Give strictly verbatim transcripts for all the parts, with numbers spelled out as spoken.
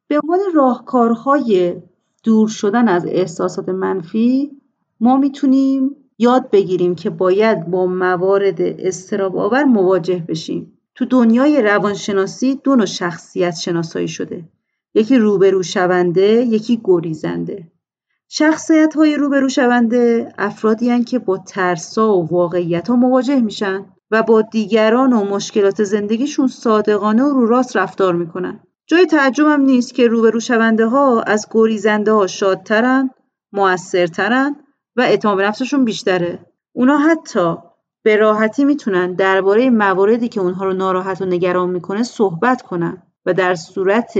به عنوان راهکارهای دور شدن از احساسات منفی ما میتونیم یاد بگیریم که باید با موارد اضطراب آور مواجه بشیم. تو دنیای روانشناسی دو نوع شخصیت شناسایی شده. یکی روبرو شونده، یکی گریزنده. شخصیت‌های روبرو شونده افرادی هستند که با ترس‌ها و واقعیت‌ها مواجه میشن و با دیگران و مشکلات زندگیشون صادقانه و رو راست رفتار میکنن. جای تعجب هم نیست که روبرو شونده ها از گریزنده ها شادترن، مؤثرترن و اعتماد به نفسشون بیشتره. اونا حتی به راحتی میتونن درباره مواردی که اونها رو ناراحت و نگران میکنه صحبت کنن و در صورت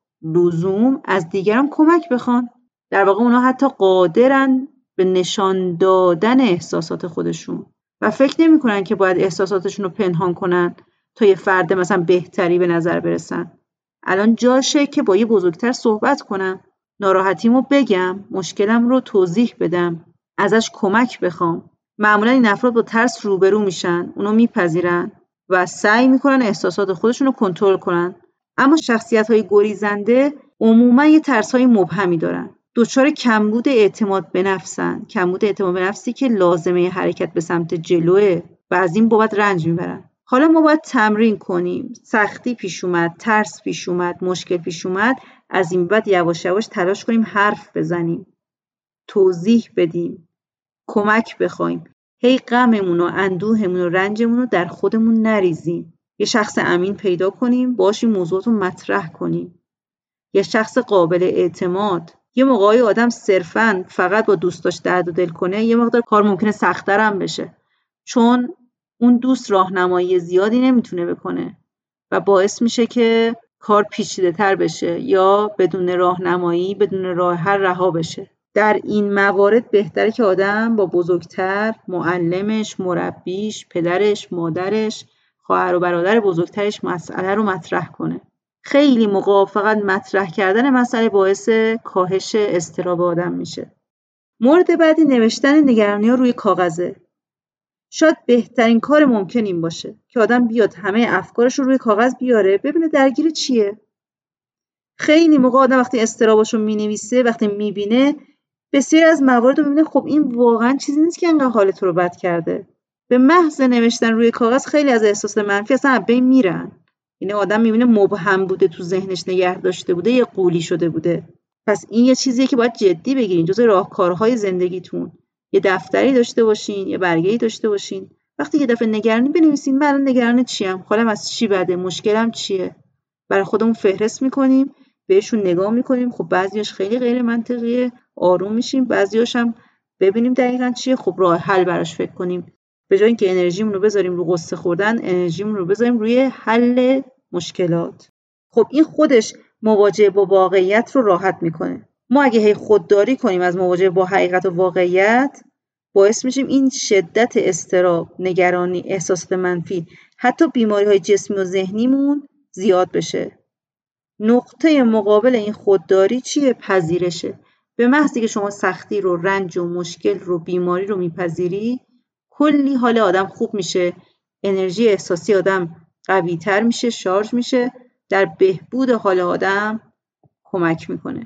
لزوم از دیگران کمک بخوان. در واقع اونا حتی قادرن به نشان دادن احساسات خودشون و فکر نمی‌کنن که باید احساساتشون رو پنهان کنن تا یه فرد مثلا بهتری به نظر برسن. الان جاشه که با یه بزرگتر صحبت کنم، ناراحتیمو بگم، مشکلم رو توضیح بدم، ازش کمک بخوام. معمولا این افراد با ترس روبرو میشن، اونو میپذیرن و سعی میکنن احساسات خودشون رو کنترل کنن. اما شخصیت‌های گریزنده عموما یه ترس‌های مبهمی دارن. دچار کمبود اعتماد به نفسن، کمبود اعتماد به نفسی که لازمه حرکت به سمت جلوه و از این بابت رنج میبرن. حالا ما باید تمرین کنیم. سختی پیش اومد، ترس پیش اومد، مشکل پیش اومد، از این بعد یواش یواش تلاش کنیم حرف بزنیم، توضیح بدیم، کمک بخوایم. هی غممون و اندوهمون و رنجمون رو در خودمون نریزیم. یه شخص امین پیدا کنیم، باهاش این موضوعات رو مطرح کنیم. یه شخص قابل اعتماد. یه موقعی آدم صرفاً فقط با دوستاش درد و دل کنه، یه مقدار کار ممکنه سخت‌تر هم بشه، چون اون دوست راهنمایی زیادی نمیتونه بکنه و باعث میشه که کار پیچیده‌تر بشه یا بدون راهنمایی، بدون راه حل رها بشه. در این موارد بهتره که آدم با بزرگتر، معلمش، مربیش، پدرش، مادرش، خواهر و برادر بزرگترش مسئله رو مطرح کنه. خیلی موقع فقط مطرح کردن مسئله باعث کاهش اضطراب آدم میشه. مورد بعدی نوشتن نگرانی‌ها روی کاغذه. شاید بهترین کار ممکن این باشه که آدم بیاد همه افکارش رو روی کاغذ بیاره، ببینه درگیر چیه. خیلی موقع آدم وقتی اضطراباشو مینویسه، وقتی میبینه، بسیاری از موارد رو میبینه خب این واقعا چیزی نیست که انقدر حال تو رو بد کرده. به محض نوشتن روی کاغذ خیلی از احساس منفی اصلا از بین میرن. یعنی آدم میبینه مبهم بوده، تو ذهنش نگه داشته بوده، یه قولی شده بوده. پس این یه چیزیه که باید جدی بگیرین، جزء راهکارهای زندگیتون. یه دفتری داشته باشین، یه برگه‌ای داشته باشین. وقتی یه دفعه نگرانی بنویسین من الان نگران چیم؟ حالم از چی بده؟ مشکلم چیه؟ برای خودمون فهرست می‌کنیم، بهشون نگاه می‌کنیم. خب بعضیاش خیلی غیر منطقیه، آروم میشیم. بعضیاش هم ببینیم دقیقاً چیه، خب راه حل براش فکر کنیم. به جای اینکه انرژیمون رو بذاریم رو قصه خوردن، انرژیمون رو بذاریم روی حل مشکلات. خب این خودش مواجهه با واقعیت رو راحت میکنه. ما اگه هی خودداری کنیم از مواجهه با حقیقت و واقعیت، باعث میشیم این شدت اضطراب، نگرانی، احساسات منفی، حتی بیماری‌های جسمی و ذهنیمون زیاد بشه. نقطه مقابل این خودداری چیه؟ پذیرشه. به محضی که شما سختی رو، رنج و مشکل رو، بیماری رو میپذیری، کلی حال آدم خوب میشه، انرژی احساسی آدم قوی تر میشه، شارژ میشه، در بهبود حال آدم کمک میکنه.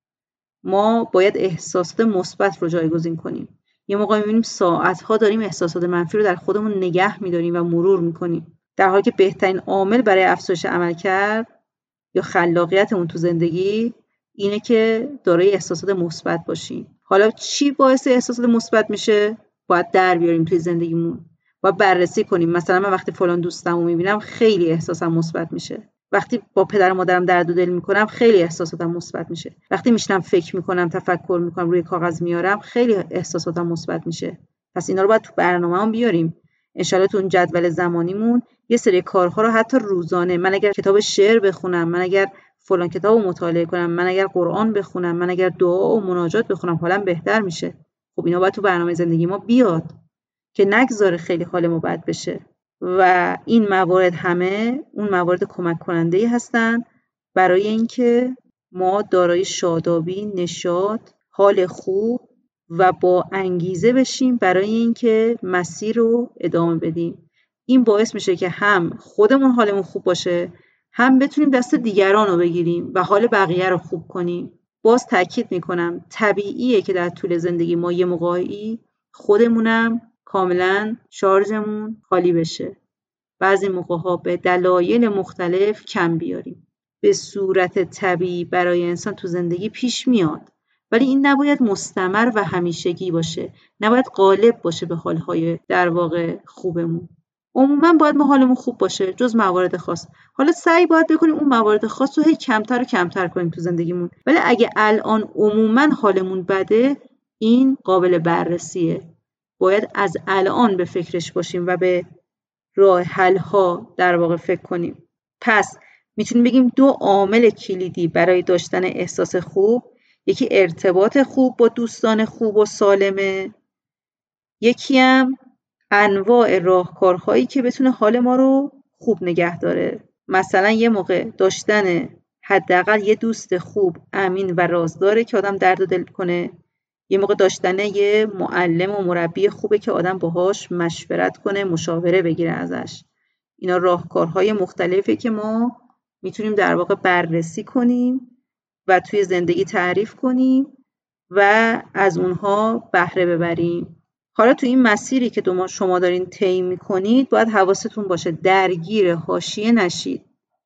ما باید احساسات مثبت رو جایگزین کنیم. یه موقع میبینیم ساعتها داریم احساسات منفی رو در خودمون نگه میداریم و مرور میکنیم، در حالی که بهترین عامل برای افزایش عملکرد یا خلاقیتمون تو زندگی اینه که دارای احساسات مثبت باشیم. حالا چی باعث احساسات مثبت میشه؟ باید در بیاریم توی زندگیمون. باید بررسی کنیم. مثلا من وقتی فلان دوستمو میبینم خیلی احساسم مثبت میشه. وقتی با پدر و مادرم درد و دل میکنم خیلی احساساتم مثبت میشه. وقتی میشنم فکر میکنم، تفکر میکنم، روی کاغذ میارم، خیلی احساساتم مثبت میشه. پس اینا رو باید تو برنامه‌مون بیاریم. ان شاءالله تو اون جدول زمانیمون یه سری کارها رو حتی روزانه، من اگر کتاب شعر بخونم، من اگر فلان کتابو مطالعه کنم، من اگر قرآن بخونم، من اگر دعا و مناجات بخونم، حالم بهتر میشه. خب اینا باید تو برنامه زندگی ما بیاد که نگذاره خیلی حال ما بد بشه. و این موارد همه اون موارد کمک کننده هستن برای اینکه ما دارای شادابی، نشاط، حال خوب و با انگیزه بشیم برای اینکه مسیر رو ادامه بدیم. این باعث میشه که هم خودمون حالمون خوب باشه هم بتونیم دست دیگران رو بگیریم و حال بقیه رو خوب کنیم. باز تاکید میکنم طبیعیه که در طول زندگی ما یه موقعی خودمونم کاملا شارژمون خالی بشه. بعضی موقع‌ها به دلایل مختلف کم بیاریم. به صورت طبیعی برای انسان تو زندگی پیش میاد، ولی این نباید مستمر و همیشگی باشه، نباید غالب باشه به حالهای در واقع خوبمون. عموما باید ما حالمون خوب باشه جز موارد خاص. حالا سعی باید بکنیم اون موارد خاص رو هی کمتر و کمتر کنیم تو زندگیمون، ولی اگه الان عموما حالمون بده، این قابل بررسیه. باید از الان به فکرش باشیم و به راه حل ها در واقع فکر کنیم. پس میتونیم بگیم دو عامل کلیدی برای داشتن احساس خوب، یکی ارتباط خوب با دوستان خوب و سالمه، یکی هم انواع راهکارهایی که بتونه حال ما رو خوب نگه داره. مثلا یه موقع داشتن حداقل یه دوست خوب، امین و رازداره که آدم درد و دل کنه. یه موقع داشتن یه معلم و مربی خوبه که آدم باهاش مشورت کنه، مشاوره بگیره ازش. اینا راهکارهای مختلفه که ما میتونیم در واقع بررسی کنیم و توی زندگی تعریف کنیم و از اونها بهره ببریم. حالا تو این مسیری که شما دارین طی میکنید باید حواستون باشه درگیر حاشیه نشید.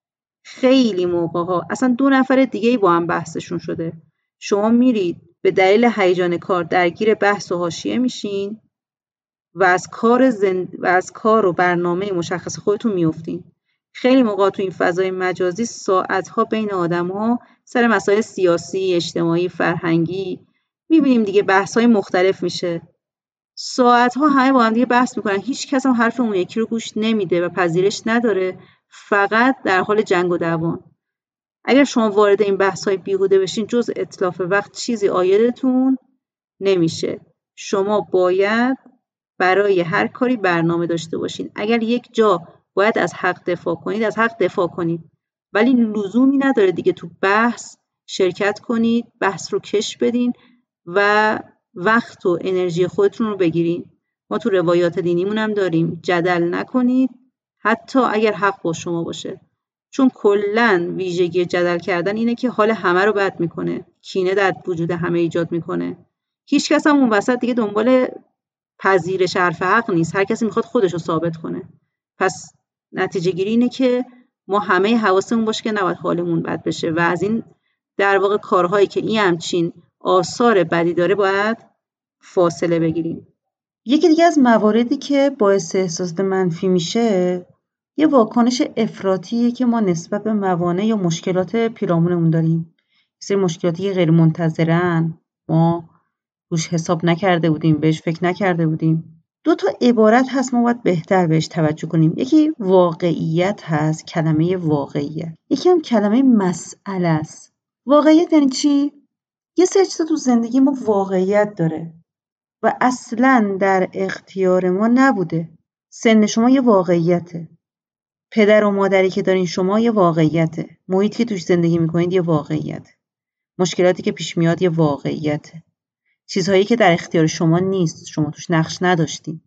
خیلی موقع‌ها اصلا دو نفر دیگه‌ای با هم بحثشون شده، شما میرید به دلیل هیجان کار درگیر بحث و حاشیه میشین و از کار زند... و از کار و برنامه مشخص خودتون میافتین. خیلی موقع تو این فضای مجازی ساعت‌ها بین آدم‌ها سر مسائل سیاسی، اجتماعی، فرهنگی میبینیم دیگه، بحث‌های مختلف میشه. ساعت‌ها همه با هم دیگه بحث میکنن، هیچ کس هم حرف اون یکی رو گوش نمیده و پذیرش نداره، فقط در حال جنگ و دعوان. اگر شما وارد این بحث‌های بیهوده بشین جز اتلاف وقت چیزی عایدتون نمیشه. شما باید برای هر کاری برنامه داشته باشین. اگر یک جا باید از حق دفاع کنید، از حق دفاع کنید، ولی لزومی نداره دیگه تو بحث شرکت کنید، بحث رو کش بدین و وقت و انرژی خودتون رو بگیرین. ما تو روایات دینیمون هم داریم جدل نکنید حتی اگر حق با شما باشه، چون کلاً ویژگی جدل کردن اینه که حال همه رو بد میکنه، کینه در وجود همه ایجاد میکنه. هیچ کس هم اون وسط دیگه دنبال پذیرش حرف حق نیست، هر کسی میخواد خودش رو ثابت کنه. پس نتیجه گیری اینه که ما همه حواسمون باشه که نباید حالمون بد بشه و از این در واقع کارهایی که این همچین آثار بدی داره باید فاصله بگیریم. یکی دیگه از مواردی که باعث احساسات منفی میشه یه واکنش افراطیه که ما نسبت به موانع یا مشکلات پیرامونمون داریم. سری مشکلاتی که غیر منتظرن، ما روش حساب نکرده بودیم، بهش فکر نکرده بودیم. دو تا عبارت هست ما باید بهتر بهش توجه کنیم. یکی واقعیت هست، کلمه واقعیت. یکی هم کلمه مسئله است. واقعیت یعنی چی؟ یه سری چیزا تو زندگی ما واقعیت داره و اصلاً در اختیار ما نبوده. سن شما یه واقعیته، پدر و مادری که دارین شما یه واقعیته، محیطی که توش زندگی میکنید یه واقعیته، مشکلاتی که پیش میاد یه واقعیته، چیزهایی که در اختیار شما نیست، شما توش نقش نداشتین.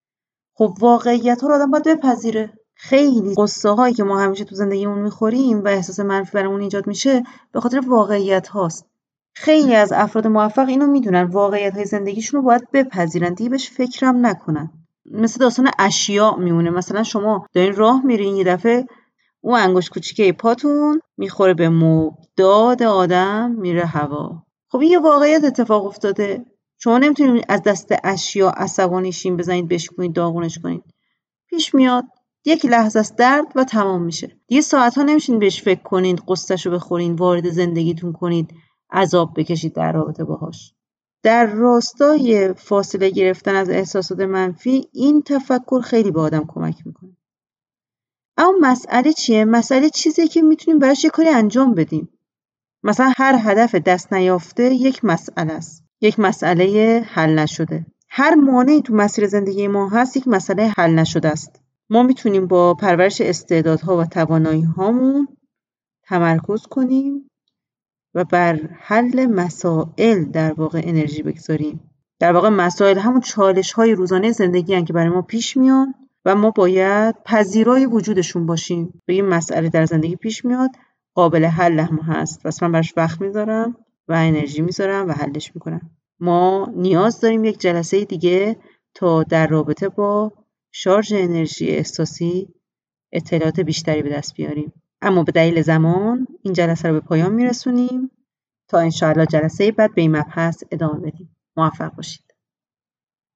خب واقعیت ها رو آدم باید بپذیره. خیلی قصه هایی که ما همیشه تو زندگیمون میخوریم و احساس منفی برامون ایجاد میشه به خاطر واقعیت هاست. خیلی از افراد موفق اینو میدونن، واقعیت های زندگیشون رو باید بپذیرن، دیگه بهش فکرم نکنن. مثل داستان اشیاء میمونه. مثلا شما دارین راه میرین، یه دفعه اون انگشت کوچیکه پاتون میخوره به مبل، داد آدم میره هوا. خب این یه واقعیت اتفاق افتاده. شما نمیتونید از دست اشیاء عصبانی شین، بزنید بشکنید داغونش کنید. پیش میاد، یک لحظه است درد و تمام میشه. دیگه ساعت‌ها نمیشین بهش فکر کنید، قصه‌شو بخورین، وارد زندگیتون کنید، عذاب بکشید در رابطه باهاش. در راستای فاصله گرفتن از احساسات منفی این تفکر خیلی به آدم کمک میکنه. اما مسئله چیه؟ مسئله چیزیه که میتونیم براش یه کاری انجام بدیم. مثلا هر هدف دست نیافته یک مسئله است، یک مسئله حل نشده. هر مانعی تو مسیر زندگی ما هست یک مسئله حل نشده است. ما میتونیم با پرورش استعدادها و توانایی هامون تمرکز کنیم و بر حل مسائل در واقع انرژی بگذاریم. در واقع مسائل همون چالش های روزانه زندگی هستند که برای ما پیش میان و ما باید پذیرای وجودشون باشیم. به این مسئله در زندگی پیش میاد، قابل حل هم هست، پس من براش وقت میذارم و انرژی میذارم و حلش میکنم. ما نیاز داریم یک جلسه دیگه تا در رابطه با شارژ انرژی احساسی اطلاعات بیشتری به دست بیاریم. اما به دلیل زمان این جلسه رو به پایان میرسونیم تا انشاءالله جلسه بعد به این مبحث ادامه بدیم. موفق باشید.